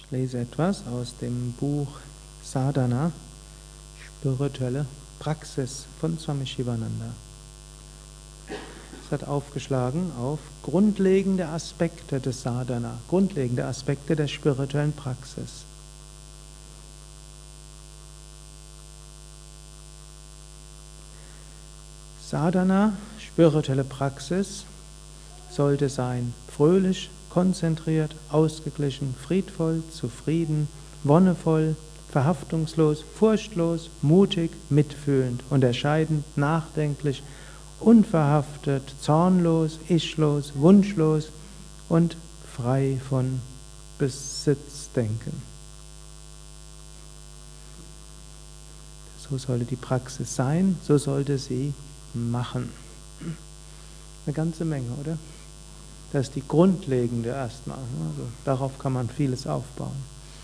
Ich lese etwas aus dem Buch Sadhana, spirituelle Praxis von Swami Shivananda. Es hat aufgeschlagen auf grundlegende Aspekte des Sadhana, grundlegende Aspekte der spirituellen Praxis. Sadhana, spirituelle Praxis, sollte sein fröhlich, konzentriert, ausgeglichen, friedvoll, zufrieden, wonnevoll, verhaftungslos, furchtlos, mutig, mitfühlend, unterscheidend, nachdenklich, unverhaftet, zornlos, ichlos, wunschlos und frei von Besitzdenken. So sollte die Praxis sein, so sollte sie machen. Eine ganze Menge, oder? Das ist die grundlegende erstmal. Also darauf kann man vieles aufbauen.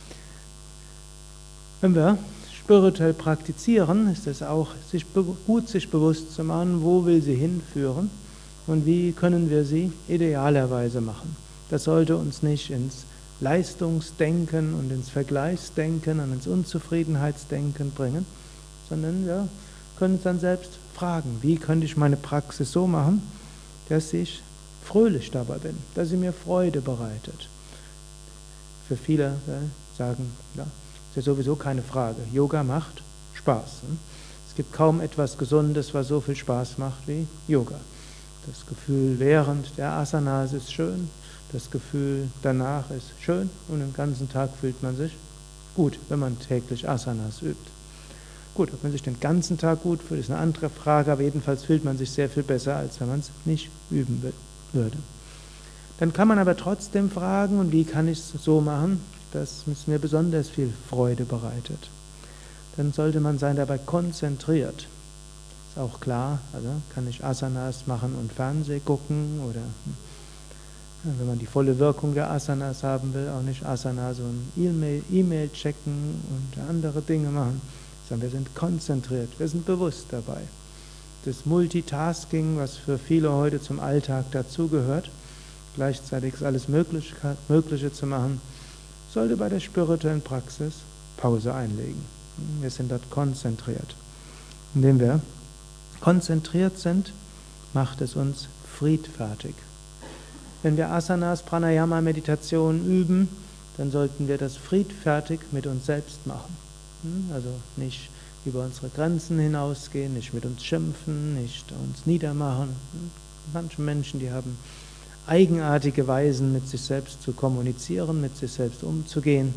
Wenn wir spirituell praktizieren, ist es auch gut, sich bewusst zu machen, wo will sie hinführen und wie können wir sie idealerweise machen. Das sollte uns nicht ins Leistungsdenken und ins Vergleichsdenken und ins Unzufriedenheitsdenken bringen, sondern wir können uns dann selbst fragen, wie könnte ich meine Praxis so machen, dass ich fröhlich dabei bin, dass sie mir Freude bereitet. Für viele sagen, ja, ist ja sowieso keine Frage. Yoga macht Spaß. Es gibt kaum etwas Gesundes, was so viel Spaß macht wie Yoga. Das Gefühl während der Asanas ist schön, das Gefühl danach ist schön und den ganzen Tag fühlt man sich gut, wenn man täglich Asanas übt. Gut, ob man sich den ganzen Tag gut fühlt, ist eine andere Frage, aber jedenfalls fühlt man sich sehr viel besser, als wenn man es nicht üben würde. Dann kann man aber trotzdem fragen, und wie kann ich es so machen, dass es mir besonders viel Freude bereitet. Dann sollte man sein dabei konzentriert. Ist auch klar, also kann ich Asanas machen und Fernseh gucken oder wenn man die volle Wirkung der Asanas haben will, auch nicht Asanas und E-Mail checken und andere Dinge machen, sondern wir sind konzentriert, wir sind bewusst dabei. Das Multitasking, was für viele heute zum Alltag dazugehört, gleichzeitig alles Mögliche zu machen, sollte bei der spirituellen Praxis Pause einlegen. Wir sind dort konzentriert. Indem wir konzentriert sind, macht es uns friedfertig. Wenn wir Asanas, Pranayama, Meditation üben, dann sollten wir das friedfertig mit uns selbst machen. Also nicht über unsere Grenzen hinausgehen, nicht mit uns schimpfen, nicht uns niedermachen. Manche Menschen, die haben eigenartige Weisen, mit sich selbst zu kommunizieren, mit sich selbst umzugehen.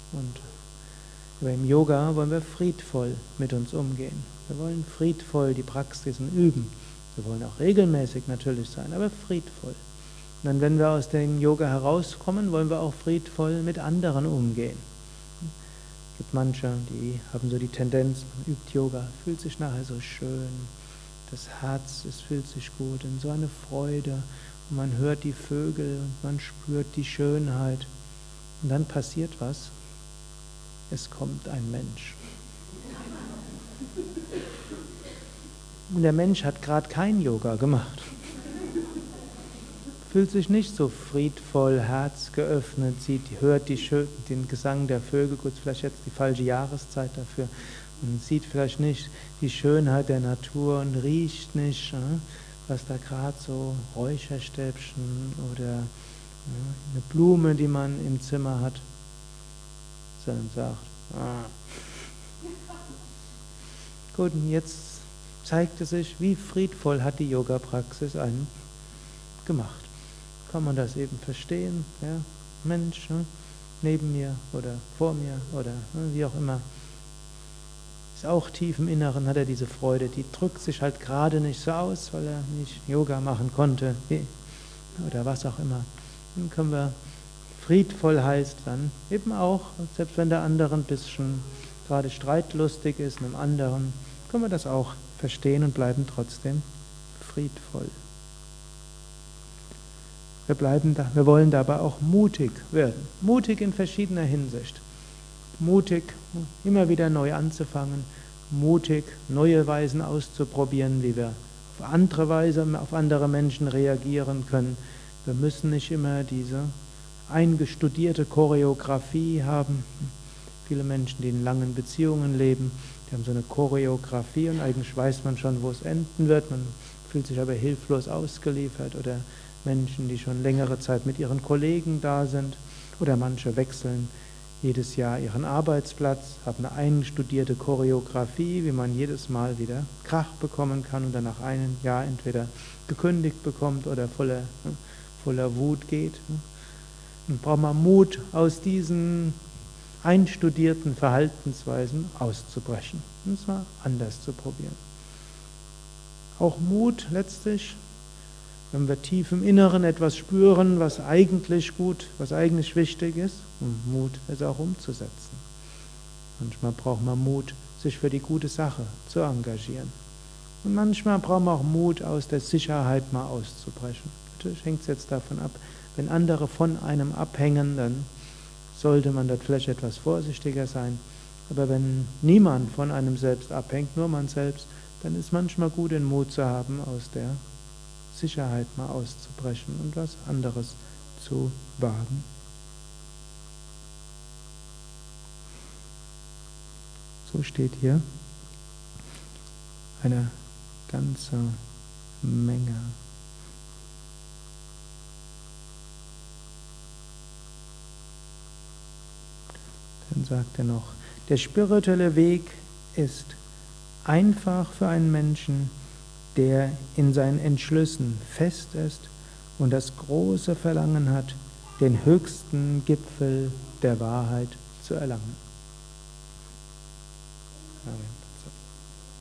Und im Yoga wollen wir friedvoll mit uns umgehen. Wir wollen friedvoll die Praxisen üben. Wir wollen auch regelmäßig natürlich sein, aber friedvoll. Und dann, wenn wir aus dem Yoga herauskommen, wollen wir auch friedvoll mit anderen umgehen. Es gibt manche, die haben so die Tendenz, man übt Yoga, fühlt sich nachher so schön, das Herz, es fühlt sich gut, in so eine Freude. Und man hört die Vögel und man spürt die Schönheit. Und dann passiert was. Es kommt ein Mensch. Und der Mensch hat gerade kein Yoga gemacht. Fühlt sich nicht so friedvoll, Herz geöffnet, hört den Gesang der Vögel, gut, vielleicht jetzt die falsche Jahreszeit dafür, und sieht vielleicht nicht die Schönheit der Natur und riecht nicht, was da gerade so Räucherstäbchen oder eine Blume, die man im Zimmer hat, sondern sagt, Gut, und jetzt zeigt es sich, wie friedvoll hat die Yoga-Praxis einen gemacht. Kann man das eben verstehen? Ja? Mensch, neben mir oder vor mir oder wie auch immer. Ist auch tief im Inneren, hat er diese Freude. Die drückt sich halt gerade nicht so aus, weil er nicht Yoga machen konnte oder was auch immer. Dann können wir, friedvoll heißt dann eben auch, selbst wenn der andere ein bisschen gerade streitlustig ist, einem anderen, können wir das auch verstehen und bleiben trotzdem friedvoll. Wir wollen dabei auch mutig werden. Mutig in verschiedener Hinsicht. Mutig, immer wieder neu anzufangen. Mutig, neue Weisen auszuprobieren, wie wir auf andere Weise auf andere Menschen reagieren können. Wir müssen nicht immer diese eingestudierte Choreografie haben. Viele Menschen, die in langen Beziehungen leben, die haben so eine Choreografie und eigentlich weiß man schon, wo es enden wird. Man fühlt sich aber hilflos ausgeliefert. Oder Menschen, die schon längere Zeit mit ihren Kollegen da sind. Oder manche wechseln jedes Jahr ihren Arbeitsplatz, haben eine einstudierte Choreografie, wie man jedes Mal wieder Krach bekommen kann und dann nach einem Jahr entweder gekündigt bekommt oder voller Wut geht. Dann braucht man Mut, aus diesen einstudierten Verhaltensweisen auszubrechen und zwar anders zu probieren. Auch Mut letztlich, wenn wir tief im Inneren etwas spüren, was eigentlich gut, was eigentlich wichtig ist, und Mut, es auch umzusetzen. Manchmal braucht man Mut, sich für die gute Sache zu engagieren. Und manchmal braucht man auch Mut, aus der Sicherheit mal auszubrechen. Natürlich hängt es jetzt davon ab, wenn andere von einem abhängen, dann sollte man dort vielleicht etwas vorsichtiger sein. Aber wenn niemand von einem selbst abhängt, nur man selbst, dann ist manchmal gut, den Mut zu haben, aus der Sicherheit mal auszubrechen und was anderes zu wagen. So steht hier eine ganze Menge. Dann sagt er noch, der spirituelle Weg ist einfach für einen Menschen, der in seinen Entschlüssen fest ist und das große Verlangen hat, den höchsten Gipfel der Wahrheit zu erlangen. Amen.